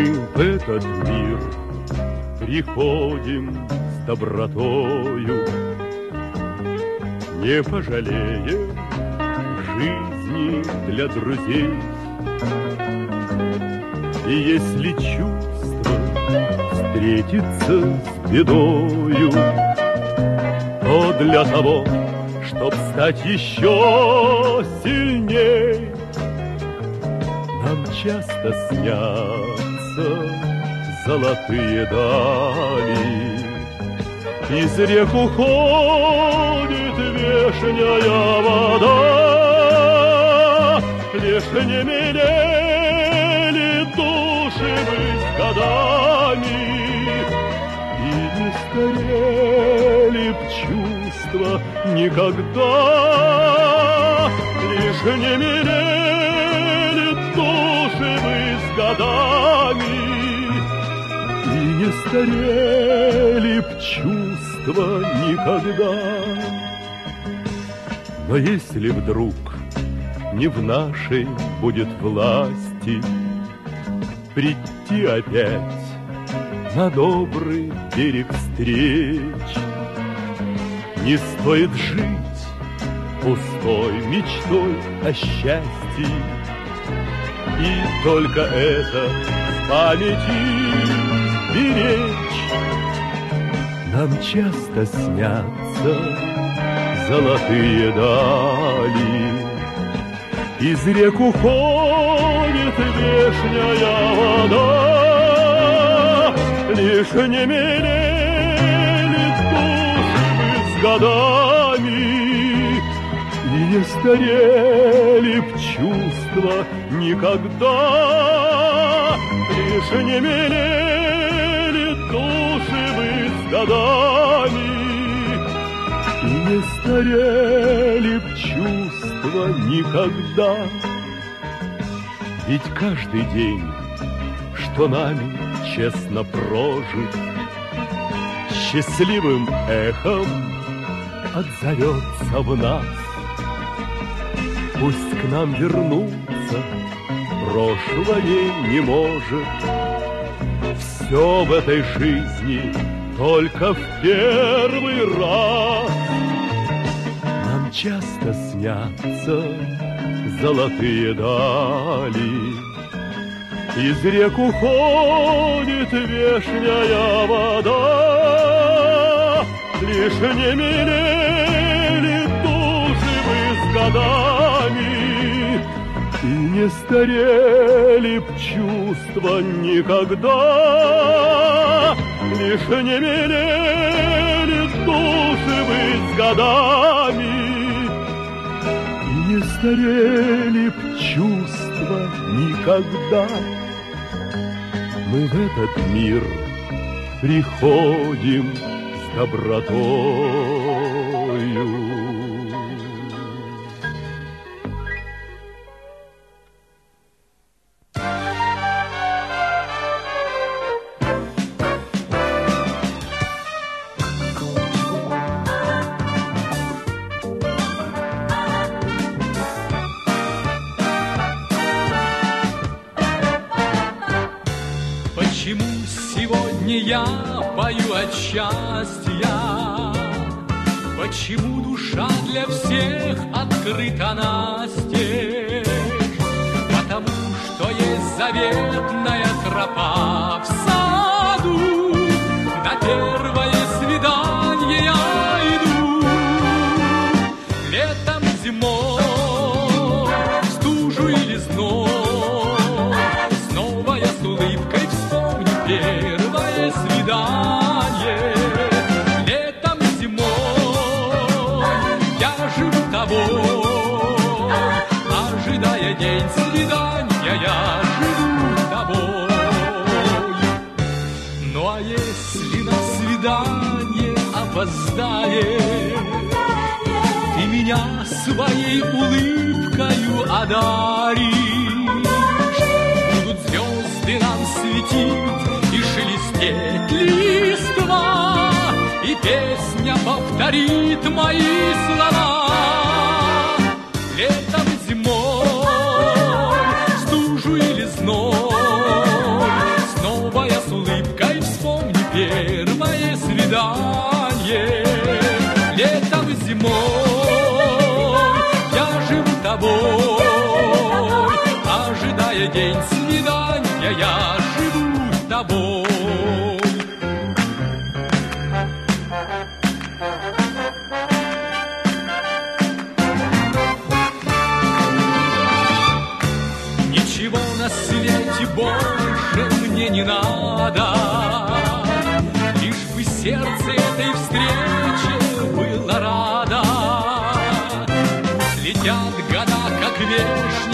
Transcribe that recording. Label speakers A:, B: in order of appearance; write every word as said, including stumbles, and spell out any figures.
A: Мы в этот мир приходим с добротою, не пожалеем жизни для друзей. И если чувство встретится с бедою, то для того, чтоб стать еще сильней, нам часто снятся золотые дали. Из рек уходит вешняя вода, лишь не меняли души мы с годами, и не старели б чувства никогда, лишь не меняли души мы с годами, и не старели б чувства никогда. Но если вдруг не в нашей будет власти прийти опять на добрый берег встреч, не стоит жить пустой мечтой о счастье, и только это в памяти беречь. Нам часто снятся золотые дали, из рек уходит вешняя вода, лишь не меняли души мы с годами, и не старели б чувства никогда, лишь не меняли души мы с годами, и не старели б чувства никогда. Ведь каждый день, что нами честно прожит, счастливым эхом отзовется в нас. Пусть к нам вернуться прошлое не может, все в этой жизни только в первый раз. Нам часто снятся золотые дали, из рек уходит вешняя вода, лишь не меняли души мы с годами, и не старели б чувства никогда, лишь не меняли души мы с годами, и не старели б чувства никогда. Мы в этот мир приходим с добротою.
B: Я пою от счастья, почему душа для всех открыта настежь, потому что есть заветная тропа в саду, на первое свидание я иду. Летом, зимой, стужу или зной, снова я с улыбкой вспомню первое свидание. Летом, зимой я живу тобой, ожидая день свидания, я живу тобой. Ну а если на свидание опоздаешь, ты меня своей улыбкою одаришь, будут звезды нам светить и шелестеть листва, и песня повторит мои слова. Летом, зимой, стужу или зной, день свидания я живу с тобой. Ничего на свете больше мне не надо, лишь бы сердце этой встрече было радо. Пусть летят года, как вещь,